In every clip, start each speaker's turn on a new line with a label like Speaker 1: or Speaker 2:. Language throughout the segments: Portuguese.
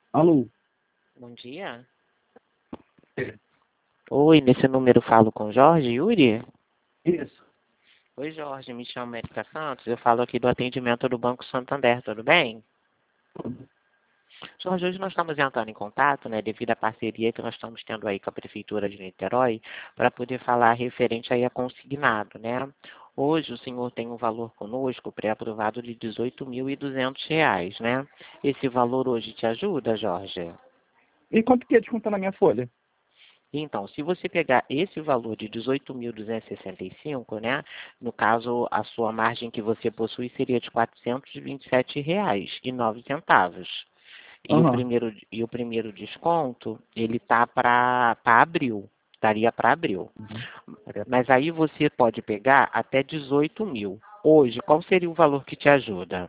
Speaker 1: Alô?
Speaker 2: Bom dia.
Speaker 1: É,
Speaker 2: Oi, nesse número falo com Jorge Yuri?
Speaker 1: isso.
Speaker 2: Oi, Jorge, me chamo Érica Santos, eu falo aqui do atendimento do Banco Santander, tudo bem? Jorge, hoje nós estamos entrando em contato, né, devido à parceria que nós estamos tendo aí com a Prefeitura de Niterói, para poder falar referente aí a consignado, né? Hoje o senhor tem um valor conosco pré-aprovado de R$ 18.200, né? Esse valor hoje te ajuda, Jorge?
Speaker 1: E quanto que ia descontar na minha folha?
Speaker 2: Então, se você pegar esse valor de 18.265, né, no caso, a sua margem que você possui seria de R$ 427,09.
Speaker 1: Aham.
Speaker 2: E o primeiro desconto, ele tá para abril, estaria para abril.
Speaker 1: Uhum.
Speaker 2: Mas aí você pode pegar até 18 mil. Hoje, qual seria o valor que te ajuda?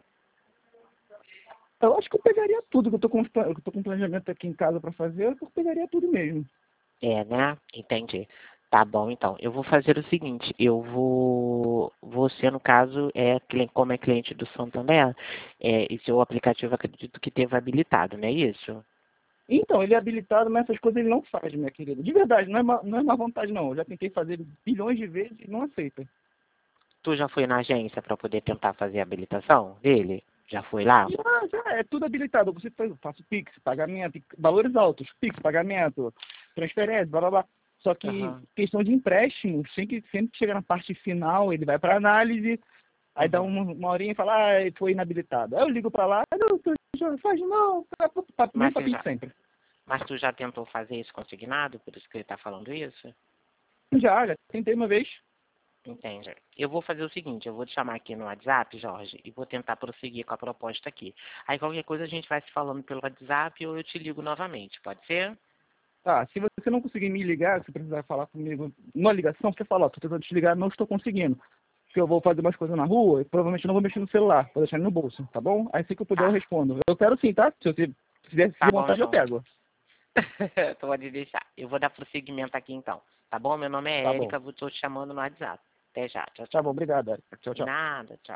Speaker 1: Eu acho que eu pegaria tudo que eu tô com planejamento aqui em casa para fazer, eu pegaria tudo mesmo.
Speaker 2: É, né? Entendi. Tá bom, então. Eu vou fazer o seguinte, você, no caso, como é cliente do Santander, e seu aplicativo acredito que teve habilitado, não é isso?
Speaker 1: Então, ele é habilitado, mas essas coisas ele não faz, minha querida. De verdade, não é má vontade, não. Eu já tentei fazer bilhões de vezes e não aceita.
Speaker 2: Tu já foi na agência para poder tentar fazer a habilitação dele? Já foi lá?
Speaker 1: Já é tudo habilitado. Você faz, faço Pix, pagamento, valores altos, Pix, pagamento, transferência, blá blá blá. Só que
Speaker 2: Aham.
Speaker 1: questão de empréstimo, sempre que chega na parte final, ele vai para análise, aí dá
Speaker 2: Uhum.
Speaker 1: uma horinha e fala, foi inabilitado. Aí eu ligo para lá, não, já faz não, mesmo
Speaker 2: Mas,
Speaker 1: papinho de sempre.
Speaker 2: mas tu já tentou fazer isso consignado? Por isso que ele está falando isso?
Speaker 1: Já tentei uma vez.
Speaker 2: Entende? Eu vou fazer o seguinte, eu vou te chamar aqui no WhatsApp, Jorge, e vou tentar prosseguir com a proposta aqui. Aí qualquer coisa a gente vai se falando pelo WhatsApp ou eu te ligo novamente, pode ser?
Speaker 1: Tá, se você não conseguir me ligar, se precisar falar comigo numa ligação, você fala, ó, tô tentando te ligar, não estou conseguindo. Porque eu vou fazer umas coisas na rua e provavelmente não vou mexer no celular, vou deixar ele no bolso, tá bom? Aí assim que eu puder eu
Speaker 2: Tá,
Speaker 1: respondo. Eu quero sim, tá? Se você se
Speaker 2: tá
Speaker 1: der
Speaker 2: bom,
Speaker 1: vontade eu
Speaker 2: Jorge.
Speaker 1: pego.
Speaker 2: Pode deixar. Eu vou dar prosseguimento aqui então. Tá bom? Meu nome é
Speaker 1: Tá bom.
Speaker 2: Érica, vou te chamando no WhatsApp. Até já. Tchau,
Speaker 1: Tá
Speaker 2: tchau.
Speaker 1: bom, obrigado, Érica. Tchau, tchau.
Speaker 2: Nada, tchau.